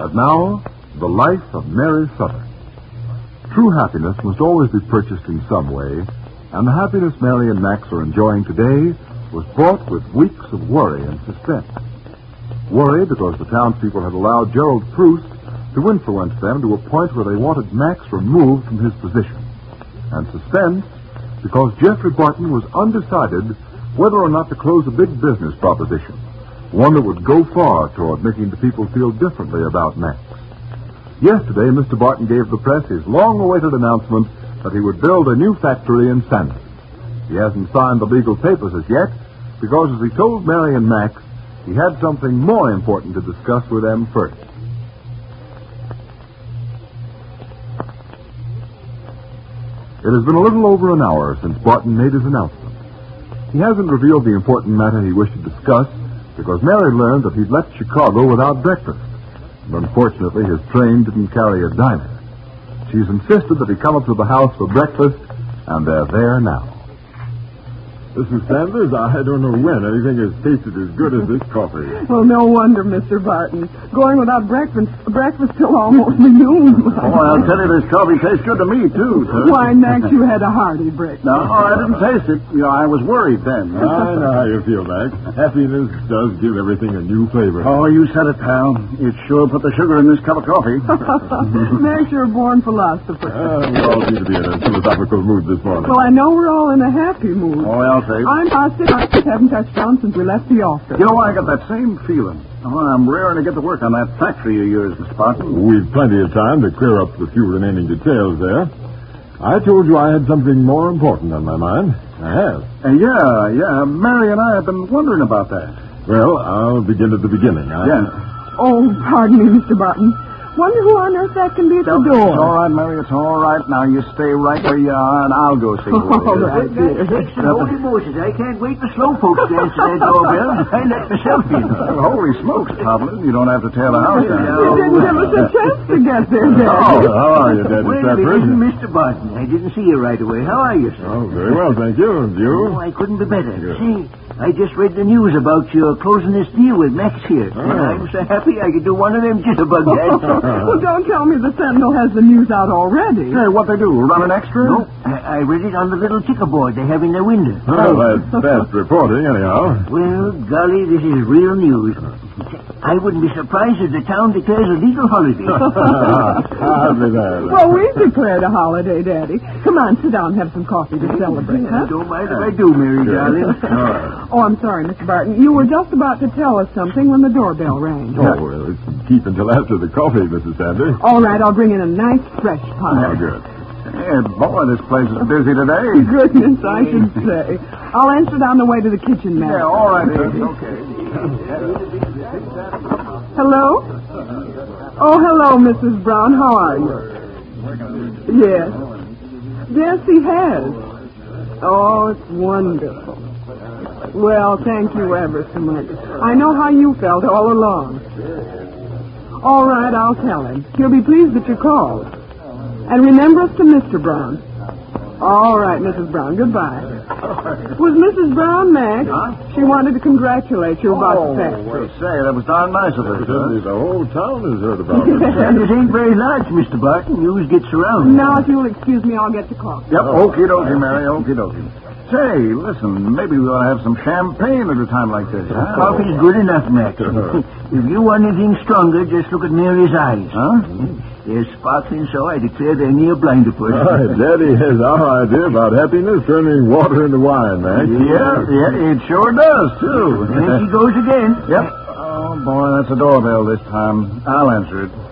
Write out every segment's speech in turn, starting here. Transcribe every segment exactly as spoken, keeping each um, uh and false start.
And now, the life of Mary Sutter. True happiness must always be purchased in some way, and the happiness Mary and Max are enjoying today was bought with weeks of worry and suspense. Worry because the townspeople had allowed Gerald Proust to influence them to a point where they wanted Max removed from his position. And suspense because Jeffrey Barton was undecided whether or not to close a big business proposition, one that would go far toward making the people feel differently about Max. Yesterday, Mister Barton gave the press his long-awaited announcement that he would build a new factory in Sandy. He hasn't signed the legal papers as yet because, as he told Mary and Max, he had something more important to discuss with them first. It has been a little over an hour since Barton made his announcement. He hasn't revealed the important matter he wished to discuss because Mary learned that he'd left Chicago without breakfast. And unfortunately, his train didn't carry a diner. She's insisted that he come up to the house for breakfast, and they're there now. Missus Sanders, I don't know when anything has tasted as good as this coffee. Well, no wonder, Mister Barton. Going without breakfast breakfast till almost noon. Oh, I'll tell you, this coffee tastes good to me, too, sir. Why, Max, you had a hearty breakfast. No, I didn't taste it. You know, I was worried then. I know how you feel, Max. Happiness does give everything a new flavor. Oh, you said it, pal. It sure put the sugar in this cup of coffee. Max, you're a born philosopher. Uh, we all seem to be in a philosophical mood this morning. Well, I know we're all in a happy mood. Oh, I'll say. I'm positive I just haven't touched on since we left the office. You know, I got that same feeling. Oh, I'm raring to get to work on that factory of yours, Mister Barton. We've plenty of time to clear up the few remaining details there. I told you I had something more important on my mind. I have. Uh, yeah, yeah. Mary and I have been wondering about that. Well, I'll begin at the beginning. I... Yeah. Oh, pardon me, Mister Barton. Wonder who on earth that can be at the It's door. all right, Mary. It's all right. Now, you stay right where you are, and I'll go see who it is. All right, dear. Sakes and holy Moses, I can't wait for slow folks to answer that doorbell. I let myself in. Well, holy smokes, Toblin. You don't have to tear the house down. You didn't give us a chance to get there, Oh, Daddy. how are you, Daddy Well, Stafford? this is Mister Barton. I didn't see you right away. How are you, sir? Oh, very well, thank you. And you? Oh, I couldn't be better. Good. See, I just read the news about your closing this deal with Max here. Oh. And I'm so happy I could do one of them jitterbugs. Well, don't tell me the Sentinel has the news out already. Hey, what they do? Run an extra? No, I, I read it on the little ticker board they have in their window. Well, that's fast reporting, anyhow. Well, golly, this is real news. I wouldn't be surprised if the town declares a legal holiday. Hardly that. Well, we've declared a holiday, Daddy. Come on, sit down and have some coffee to celebrate, huh? Don't mind if I do, Mary, darling. All right. Oh, I'm sorry, Mister Barton. You were just about to tell us something when the doorbell rang. Oh, well, it's keep until after the coffee, Missus Sanders. All right, I'll bring in a nice fresh pie. Oh, good. Hey, boy, this place is busy today. Goodness, I should say. I'll answer it on the way to the kitchen, Max. Yeah, all right, baby. Okay. Hello? Oh, hello, Missus Brown. How are you? Yes. Yes, he has. Oh, it's wonderful. Well, thank you ever so much. I know how you felt all along. All right, I'll tell him. He'll be pleased that you called. And remember us to Mister Brown. All right, Missus Brown. Goodbye. Was Missus Brown, Max? Huh? She wanted to congratulate you about Oh, the factory. well, say, that was darn nice of her. Certainly, the whole town has heard about it. Sanders ain't very large, Mister Barton. News gets around. Now, if you'll excuse me, I'll get the coffee. Yep, okie dokie, Mary, okie dokie. Say, listen, maybe we ought to have some champagne at a time like this. Huh? Coffee's good enough, Max. If you want anything stronger, just look at Mary's eyes. Huh? They're sparkling so I declare they're near blindfold. All right, Daddy has our idea about happiness turning water into wine, Max. Yeah, yeah, it sure does, too. There she goes again. Yep. Oh, boy, that's a doorbell this time. I'll answer it.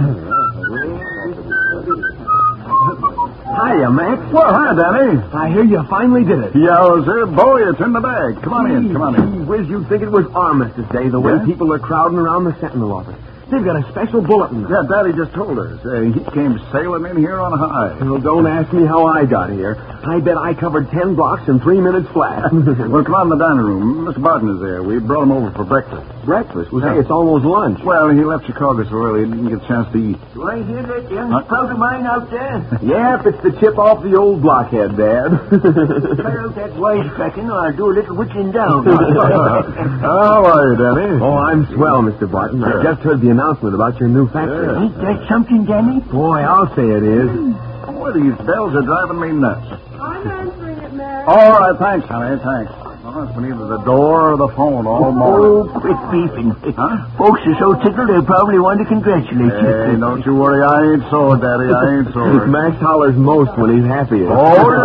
Hiya, Max. Well, hi, Danny. I hear you finally did it. Yeah, sir. Boy, it's in the bag. Come on in, come on in. Gee whiz, you'd think it was Armistice Day, the way Yeah? people are crowding around the Sentinel office. They've got a special bulletin. Yeah, Daddy just told us. Uh, he came sailing in here on a high. Well, don't ask me how I got here. I bet I covered ten blocks in three minutes flat. Well, come on in the dining room. Mister Barton is there. We brought him over for breakfast. breakfast. Well, hey, it's almost lunch. Well, he left Chicago so early he didn't get a chance to eat. Do I hear that young sprout of mine out there? Yep, it's the chip off the old blockhead, Dad. Cut out that wisecracking or I'll do a little whittling down. How are you, Danny? Oh, I'm swell, Mister Barton. I just heard the announcement about your new factory. Ain't that something, Danny? Boy, I'll say it is. Boy, these bells are driving me nuts. I'm answering it, Matt. All right, thanks, honey, thanks. Well, it's been either the door or the phone all morning. Oh, quit beefing. Huh? Folks are so tickled they probably want to congratulate Hey, you. don't you worry, I ain't sore, Daddy, I ain't sore. Max hollers most when he's happiest. Oh, yeah.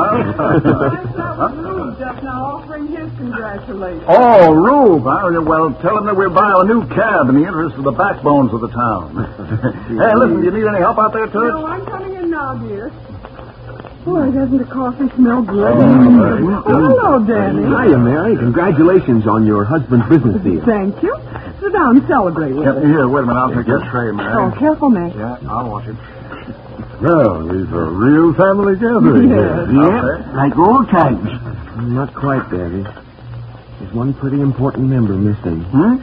I saw Rube just now offering his congratulations. Oh, Rube, huh? Well, tell him that we're buying a new cab in the interest of the backbones of the town. Hey, listen, do you need any help out there, Toots? No, I'm coming in now, dear. Boy, doesn't the coffee smell good? Oh, Oh, hello, Danny. Hiya, Mary. Congratulations on your husband's business deal. Thank you. Sit down and celebrate with Yeah, us. here, wait a minute, I'll take that tray, man. Oh, careful, Max. Yeah, I'll wash it. Well, we've a real family gathering Yes. here. Yep, like old times. Not quite, Daddy. There's one pretty important member missing. Huh?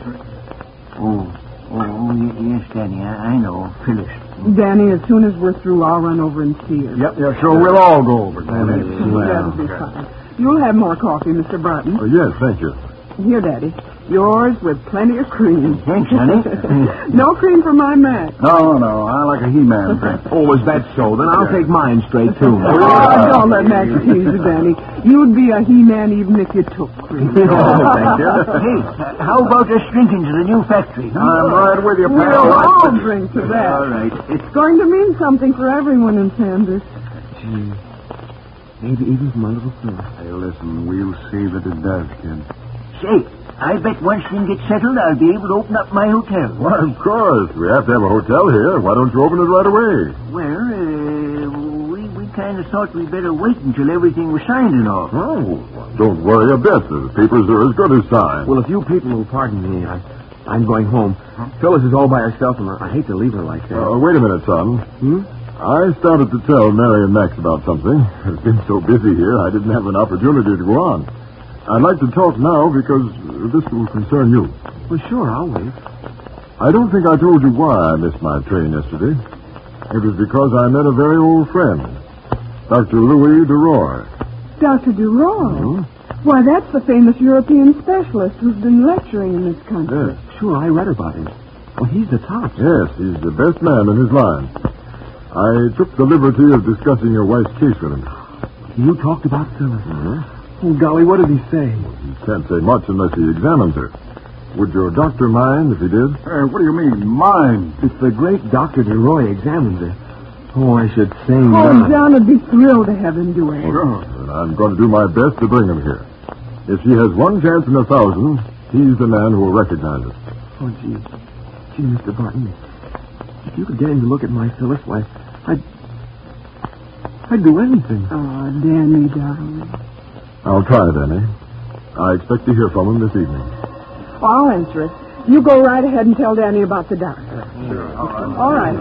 Oh, oh, oh y- yes, Danny, I, I know. Phyllis. Danny, as soon as we're through, I'll run over and see her. Yep, yeah, sure, we'll all go over, Danny. That'll be fine. You'll have more coffee, Mister Barton. Oh, yes, thank you. Here, Daddy. Yours with plenty of cream. Thanks, honey. No cream for my Mac. No, no, I like a He-Man drink. Oh, is that so? Then I'll take mine straight, too. Oh, don't let Max tease you, Danny. You'd be a He-Man even if you took cream. Oh, thank you. Hey, uh, how about us drinking to the new factory? Huh? I'm right with you, We'll pal. all drink to that. All right. It's going to mean something for everyone in Sanders. Gee, maybe even for my little Phyllis. Hey, listen, we'll see that it does, kid. Say, I bet once things get settled, I'll be able to open up my hotel. Why, of course. We have to have a hotel here. Why don't you open it right away? Well, uh, we, we kind of thought we'd better wait until everything was signed and all. Oh, don't worry a bit. The papers are as good as signed. Well, if you people will pardon me, I, I'm going home. Phyllis is all by herself, and I, I hate to leave her like that. Uh, wait a minute, son. Hmm? I started to tell Mary and Max about something. I've been so busy here, I didn't have an opportunity to go on. I'd like to talk now because this will concern you. Well, sure, I'll wait. I don't think I told you why I missed my train yesterday. It was because I met a very old friend, Doctor Louis DeRoy. Doctor DeRoy? Hmm? Why, that's the famous European specialist who's been lecturing in this country. Yes. Sure, I read about him. Well, he's the top. Yes, he's the best man in his line. I took the liberty of discussing your wife's case with him. You talked about Phyllis. Mm-hmm. Oh, golly, what did he say? He can't say much unless he examines her. Would your doctor mind if he did? Hey, what do you mean, mine? If the great Doctor DeRoy examines her. Oh, I should say Oh, not. John would be thrilled to have him do it. Sure. And I'm going to do my best to bring him here. If she has one chance in a thousand, he's the man who will recognize her. Oh, gee. Gee, Mister Barton. If you could get him to look at my Phyllis, why, I'd... I'd do anything. Oh, Danny, darling. I'll try, Danny. I expect to hear from him this evening. I'll answer it. You go right ahead and tell Danny about the doctor. Sure. All right.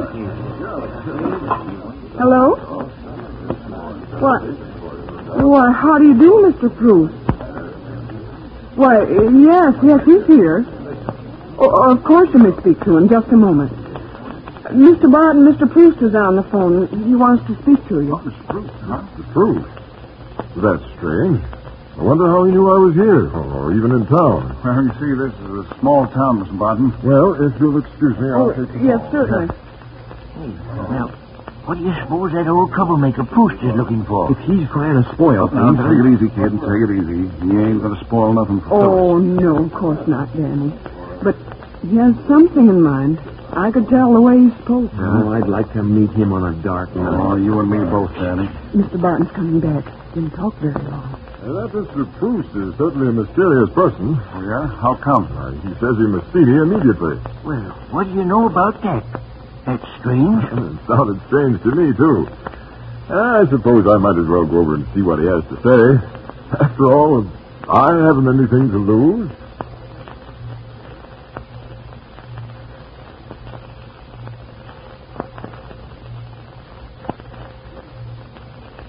Hello? What? Why, how do you do, Mister Proust? Why, yes, yes, he's here. Oh, of course you may speak to him. Just a moment. Mister Barton, Mister Proust is on the phone. He wants to speak to you. Mister Proust, huh? The Proust? That's strange. I wonder how he knew I was here, or even in town. Well, you see, this is a small town, Mister Barton. Well, if you'll excuse me, I'll Oh, take the yes, phone. certainly. Hey, now, what do you suppose that old troublemaker Proust is looking for? If he's trying to spoil Now, things... take it easy, kid. Take it easy. He ain't going to spoil nothing for Oh, no, of course not, Danny. But he has something in mind. I could tell the way he spoke. Oh, I'd like to meet him on a dark Phyllis. night. Oh, you and me both, Danny. Mister Barton's coming back. Didn't talk very long. Uh, that Mister Proust is certainly a mysterious person. Oh, yeah? How come? Uh, he says he must see me immediately. Well, what do you know about that? That's strange. It sounded strange to me, too. I suppose I might as well go over and see what he has to say. After all, I haven't anything to lose.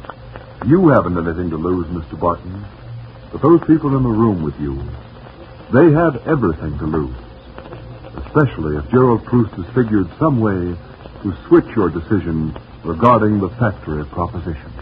You haven't anything to lose, Mister Barton. But those people in the room with you, They had everything to lose, especially if Gerald Proust has figured some way to switch your decision regarding the factory proposition.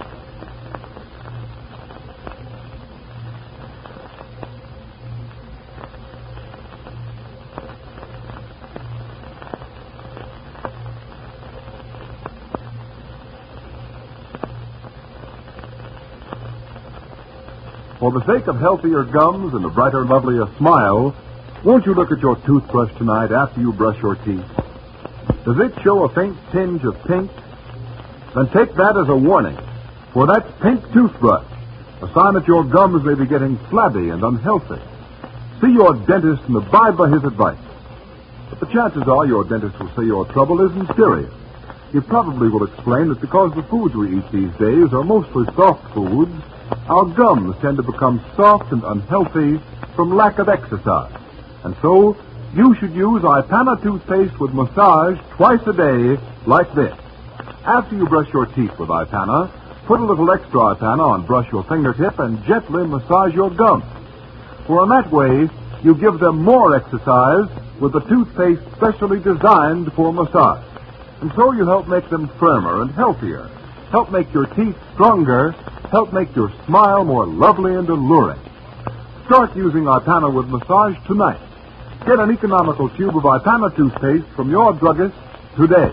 For the sake of healthier gums and a brighter, lovelier smile, won't you look at your toothbrush tonight after you brush your teeth? Does it show a faint tinge of pink? Then take that as a warning, for that's pink toothbrush, a sign that your gums may be getting flabby and unhealthy. See your dentist and abide by his advice. But the chances are your dentist will say your trouble isn't serious. He probably will explain that because the foods we eat these days are mostly soft foods, our gums tend to become soft and unhealthy from lack of exercise. And so, you should use Ipana toothpaste with massage twice a day, like this. After you brush your teeth with Ipana, put a little extra Ipana on brush your fingertip and gently massage your gums. For in that way, you give them more exercise with the toothpaste specially designed for massage. And so you help make them firmer and healthier, help make your teeth stronger, help make your smile more lovely and alluring. Start using Ipana with massage tonight. Get an economical tube of Ipana toothpaste from your druggist today.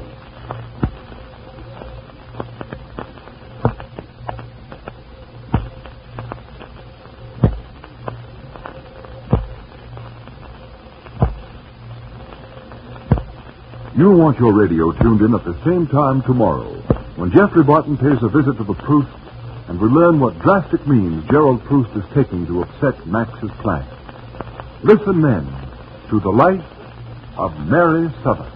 You'll want your radio tuned in at the same time tomorrow, when Jeffrey Barton pays a visit to the Proust and we learn what drastic means Gerald Proust is taking to upset Max's plan. Listen then to The Life of Mary Southern.